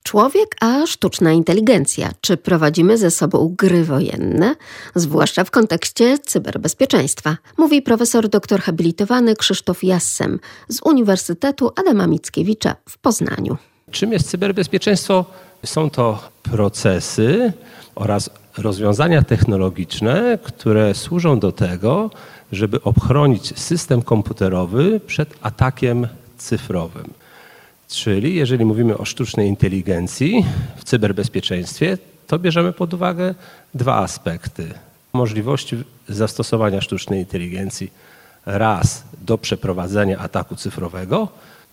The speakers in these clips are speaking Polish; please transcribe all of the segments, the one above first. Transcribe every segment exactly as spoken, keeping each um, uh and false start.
Człowiek a sztuczna inteligencja. Czy prowadzimy ze sobą gry wojenne? Zwłaszcza w kontekście cyberbezpieczeństwa. Mówi profesor doktor habilitowany Krzysztof Jassem z Uniwersytetu Adama Mickiewicza w Poznaniu. Czym jest cyberbezpieczeństwo? Są to procesy oraz rozwiązania technologiczne, które służą do tego, żeby ochronić system komputerowy przed atakiem cyfrowym. Czyli jeżeli mówimy o sztucznej inteligencji w cyberbezpieczeństwie, to bierzemy pod uwagę dwa aspekty. Możliwości zastosowania sztucznej inteligencji raz do przeprowadzenia ataku cyfrowego,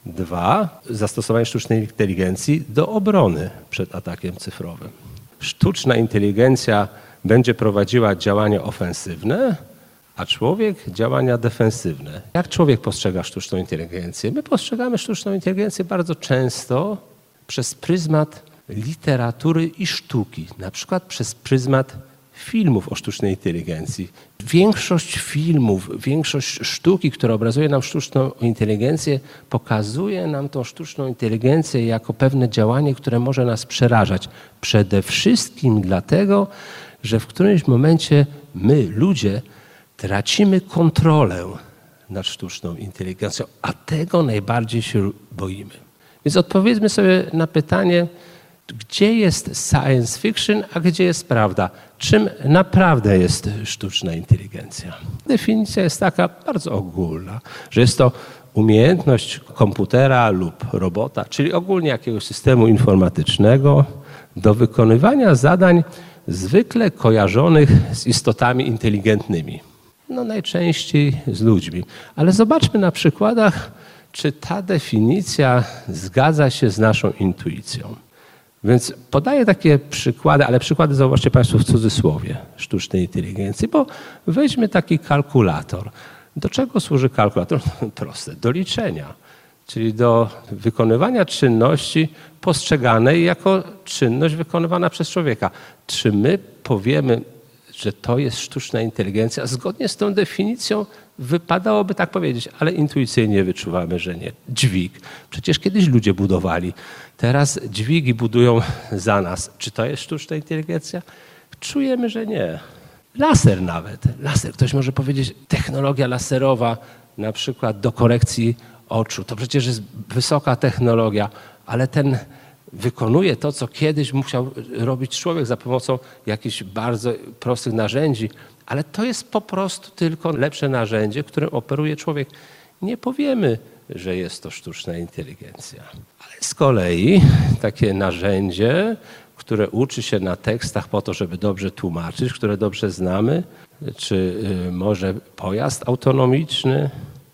dwa zastosowanie sztucznej inteligencji do obrony przed atakiem cyfrowym. Sztuczna inteligencja będzie prowadziła działania ofensywne, a człowiek działania defensywne. Jak człowiek postrzega sztuczną inteligencję? My postrzegamy sztuczną inteligencję bardzo często przez pryzmat literatury i sztuki, na przykład przez pryzmat filmów o sztucznej inteligencji. Większość filmów, większość sztuki, która obrazuje nam sztuczną inteligencję, pokazuje nam tą sztuczną inteligencję jako pewne działanie, które może nas przerażać. Przede wszystkim dlatego, że w którymś momencie my, ludzie, tracimy kontrolę nad sztuczną inteligencją, a tego najbardziej się boimy. Więc odpowiedzmy sobie na pytanie, gdzie jest science fiction, a gdzie jest prawda? Czym naprawdę jest sztuczna inteligencja? Definicja jest taka bardzo ogólna, że jest to umiejętność komputera lub robota, czyli ogólnie jakiegoś systemu informatycznego do wykonywania zadań zwykle kojarzonych z istotami inteligentnymi. No najczęściej z ludźmi. Ale zobaczmy na przykładach, czy ta definicja zgadza się z naszą intuicją. Więc podaję takie przykłady, ale przykłady zauważcie Państwo w cudzysłowie sztucznej inteligencji, bo weźmy taki kalkulator. Do czego służy kalkulator? Proste, do liczenia, czyli do wykonywania czynności postrzeganej jako czynność wykonywana przez człowieka. Czy my powiemy, że to jest sztuczna inteligencja? Zgodnie z tą definicją wypadałoby tak powiedzieć, ale intuicyjnie wyczuwamy, że nie. Dźwig. Przecież kiedyś ludzie budowali. Teraz dźwigi budują za nas. Czy to jest sztuczna inteligencja? Czujemy, że nie. Laser nawet. Laser. Ktoś może powiedzieć, technologia laserowa, na przykład do korekcji oczu. To przecież jest wysoka technologia, ale ten wykonuje to, co kiedyś musiał robić człowiek za pomocą jakichś bardzo prostych narzędzi, ale to jest po prostu tylko lepsze narzędzie, którym operuje człowiek. Nie powiemy, że jest to sztuczna inteligencja. Ale z kolei takie narzędzie, które uczy się na tekstach po to, żeby dobrze tłumaczyć, które dobrze znamy, czy może pojazd autonomiczny,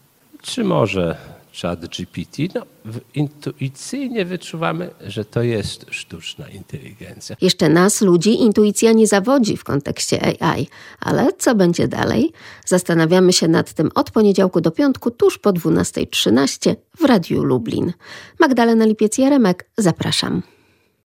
czy może ChatGPT, no intuicyjnie wyczuwamy, że to jest sztuczna inteligencja. Jeszcze nas, ludzi, intuicja nie zawodzi w kontekście A I. Ale co będzie dalej? Zastanawiamy się nad tym od poniedziałku do piątku, tuż po dwunasta trzynaście w Radiu Lublin. Magdalena Lipiec-Jaremek, zapraszam.